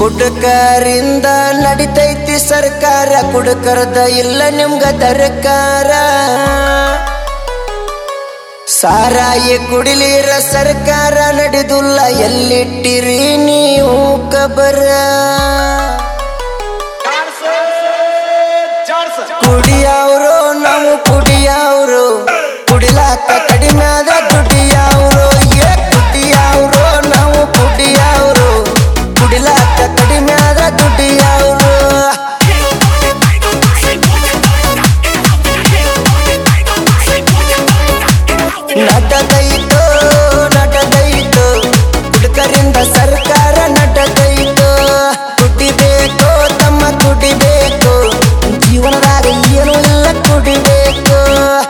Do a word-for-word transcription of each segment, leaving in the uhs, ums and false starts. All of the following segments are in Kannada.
ಕುಡುಕರಿಂದ ನಡಿತೈತಿ ಸರ್ಕಾರ, ಕುಡುಕರದ ಇಲ್ಲ ನಿಮ್ಗ ದರಕಾರ. ಸಾರಾಯಿ ಕುಡಿಲಿರ ಸರ್ಕಾರ ನಡೆದುಲ್ಲ, ಎಲ್ಲಿಟ್ಟಿರಿ ನೀವು ಕಬರ. ಕುಡಿಯವರು ನಾವು ಕುಡಿಯವರು, ಕುಡಿಲಾಕ ಕಡಿಮೆ ಆದ ದುಡಿಯವರು. ಏ ಕುಡಿಯವರು ನಾವು ಕುಡಿಯವರು, ಕುಡಿಲಾಕ ಕಡಿಮೆ ಆದ ದುಡಿಯವರು. ನಟದೈತೋ ನಟದೈತೋ ಕುಡುಕರಿಂದ ಸರ್ಕಾರ ನಟದೈತೋ. ಕುಡಿಬೇಕು ತಮ್ಮ ಕುಡಿಬೇಕು, ಜೀವನದಾಗ ಏನು ಇಲ್ಲ ಕುಡಿಬೇಕು.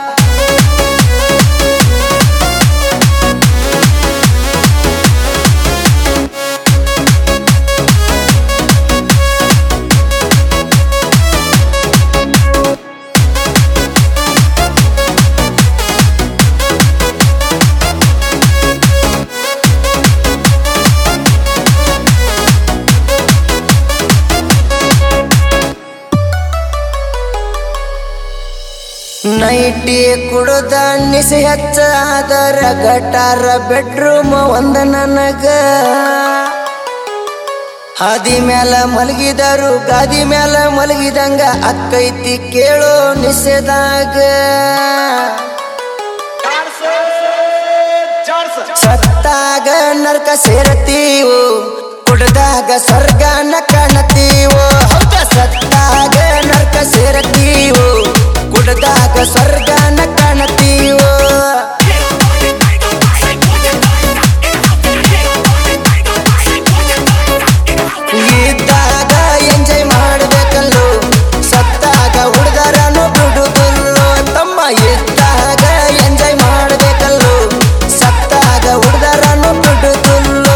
ನೈಟಿ ಕುಡುದ ನಿಸಿ ಹೆಚ್ಚ ಆದರ ಗಟಾರ ಬೆಡ್ರೂಮ್ ಒಂದ ನನಗ. ಹಾದಿ ಮ್ಯಾಲ ಮಲಗಿದರು ಗಾದಿ ಮ್ಯಾಲ ಮಲಗಿದಂಗ ಅಕ್ಕೈತಿ ಕೇಳೋ ನಿಸೆದಾಗ. ಸತ್ತಾಗ ನರ್ಕ ಸೇರತೀವೋ, ಕುಡ್ದಾಗ ಸ್ವರ್ಗನ ಕಾಣತೀವೋ. ಹೌದ ಸತ್ತಾಗ ನರ್ಕ ಸೇರತೀವೋ, ಕುಡ್ದಾಗ ಸ್ವರ್ಗನ ಕಾಣತೀವೋ. ಇದ್ದಾಗ ಎಂಜಾಯ್ ಮಾಡಬೇಕಲ್ಲೋ, ಸತ್ತಾಗ ಹುಡುಗರನ್ನು ಬಿಡುದಿಲ್ಲೋ. ತಮ್ಮ ಇದ್ದಾಗ ಎಂಜಾಯ್ ಮಾಡಬೇಕಲ್ಲೋ, ಸತ್ತಾಗ ಹುಡುಗರನ್ನು ಬಿಡುದಿಲ್ಲೋ.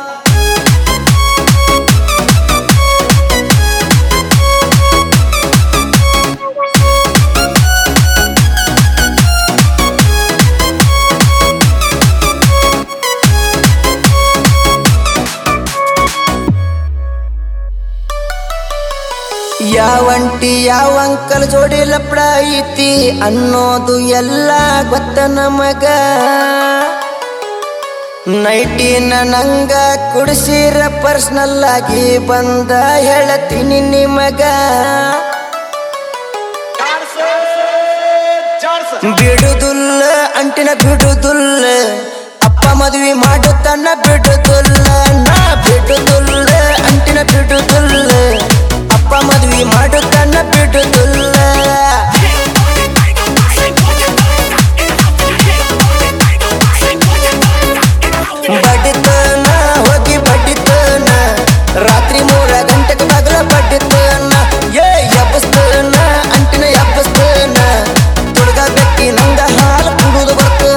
ಯಾವಂಟಿ ಯಾವ ಅಂಕಲ್ ಜೋಡಿ ಲಪಡ ಐತಿ ಅನ್ನೋದು ಎಲ್ಲ ಗೊತ್ತ ನಮಗ. ನೈಟಿನ ನಂಗ ಕುಡಿಸಿರ ಪರ್ಸನಲ್ ಆಗಿ ಬಂದ ಹೇಳತೀನಿ ನಿಮಗ. ಬಿಡುದುಲ್ಲ ಅಂಟಿನ ಬಿಡುದುಲ್ಲ, ಅಪ್ಪ ಮದುವೆ ಮಾಡುತ್ತಾನ ಬಿಡುದುಲ್ಲ. ನಾ ಬಿಡುದುಲ್ಲ ಅಂಟಿನ ಬಿಡುದುಲ್ಲ, ಅಪ್ಪ ಮದುವೆ ಮಾಡುತ್ತಾನ ಬಿಡುದುಲ್ಲ. ಬಡಿತನ ಹೋಗಿ ಬಡಿತನ, ರಾತ್ರಿ ಮೂರ ಗಂಟೆಗೆ ಬಗಲ ಬಡಿತನ. ಏ ಎಬ್ಬಸ್ತನ ಅಂಟಿನ ಎಬ್ಬಸ್ತನ, ತುಡುಗ ಬೆಕ್ಕಿ ನಂಗ ಹಾಲು ಕುಡುದು ಬರ್ತನ.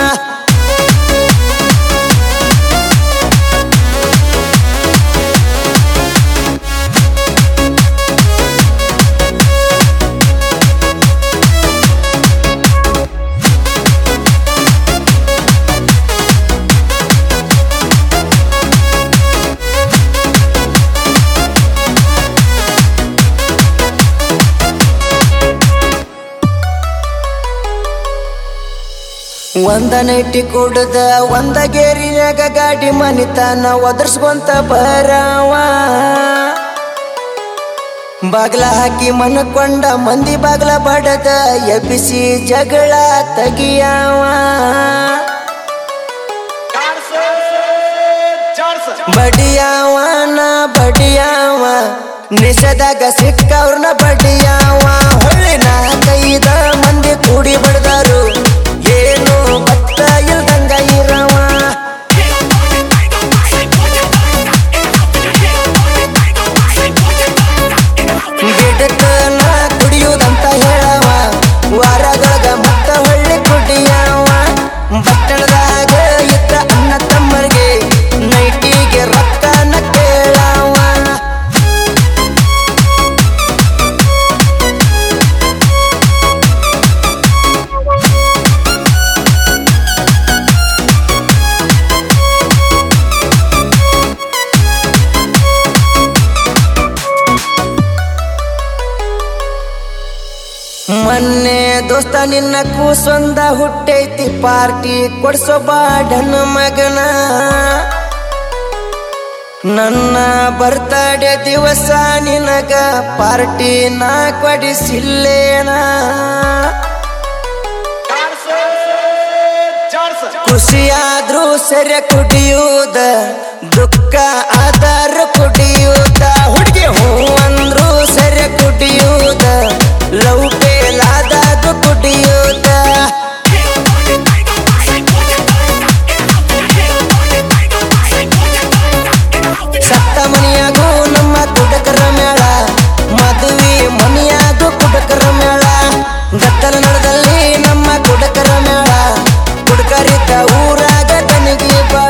ಒಂದ ನೈಟಿ ಕುಡ್ದ ಒಂದ ಗೇರಿನಾಗ ಗಾಡಿ ಮನಿತಾನ ಒದರ್ಸ್ಕೊಂತ ಬರವ. ಬಾಗ್ಲ ಹಾಕಿ ಮನಕೊಂಡ ಮಂದಿ ಬಾಗ್ಲ ಬಡದ ಎಬ್ಬಿಸಿ ಜಗಳ ತಗಿಯವ. ಬಡಿಯವ ನಾ ಬಡಿಯವ, ನಿಷೇಧಾಗ ಸಿಕ್ಕವ್ರನ್ನ ಬಡಿಯವ. ಹೊಳ್ಳಿ ನಾಲ್ಕೈದ ಮಂದಿ ಕೂಡಿ ಬಡ್ದಾರು, ಏನು ಬತ್ತ ಇಲ್ದಂಗ ಇರವ. ಗಿಡಕನ ಕುಡಿಯುವುದಂತ ಹೇಳವ, ವಾರದೊಳಗ ಮತ್ತ ಹೊಳ್ಳಿ ಕುಡಿಯವ. ಬಟ್ಟಣದಾಗ ಇತ್ತ ಅಣ್ಣ ತಮ್ಮರಿಗೆ ನೈಟಿಗೆ ರೊಕ್ಕನ ಕೇಳವ. ದೋಸ್ತ ನಿನ್ನ ಕೂಸೊಂದ ಹುಟ್ಟೈತಿ ಪಾರ್ಟಿ ಕೊಡ್ಸೋ ಬಾಡನ ಮಗನ ನನ್ನ ಬರ್ತಡೇ ದಿವಸ ನಿನಗ ಪಾರ್ಟಿ ನಾ ಕೊಡಿಸಿಲ್ಲೇನ ಖುಷಿಯಾದ್ರೂ ಸೆರೆ ಕುಡಿಯುವುದ ದುಃಖ ಆಧಾರ ಕುಡಿಯುವುದ ಹುಡುಗಿ ಹೂ ಅಂದ್ರು ಸೆರೆ ಕುಡಿಯುವುದ ಲವ್ ಬೇಲಾದದು ಕುಡಿಯುವುದ ಸತ್ತ ಮನಿಯಾಗೂ ನಮ್ಮ ಕುಡಕರ ಮೇಳ ಮದುವೆ ಮನಿಯಾಗೂ ಕುಡಕರ ಮೇಳ ಗದ್ದಲ ನಳದಲ್ಲಿ ನಮ್ಮ ಕುಡಕರ ಮೇಳ ಕುಡಕರಿದ್ದ ಊರಾಗ ತನಗಿ ಬಾಳ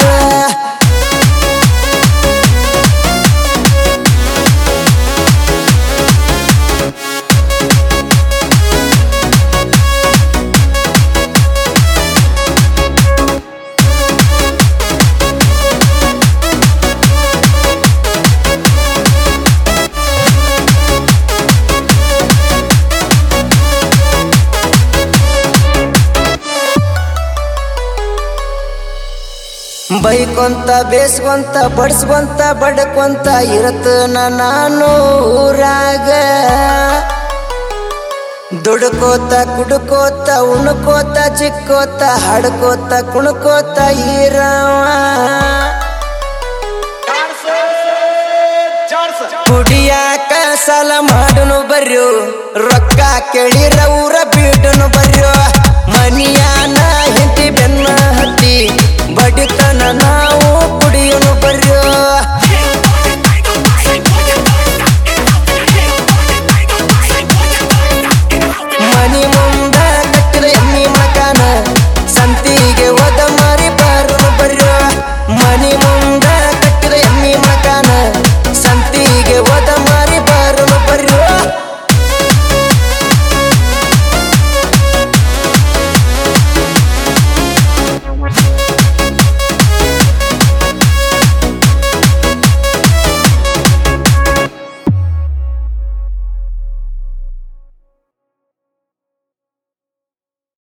ಬೈಕೊಂತ ಬೇಸ್ಕೊಂತ ಬಡ್ಸ್ಕೊಂತ ಬಡ್ಕೊಂತ ಇರತನ ನಾನು ಊರಾಗ ದುಡ್ಕೋತ ಕುಡ್ಕೋತ ಉಣ್ಕೋತ ಚಿಕ್ಕೋತ ಹಾಡ್ಕೋತ ಕುಣ್ಕೋತ ಈರವ ಕುಡಿಯಾಕ ಸಾಲ ಮಾಡುನು ಬರ್ಯೋ ರೊಕ್ಕ ಕೇಳಿರ ಊರ ಬೀಡುನು ಬರ್ಯೋ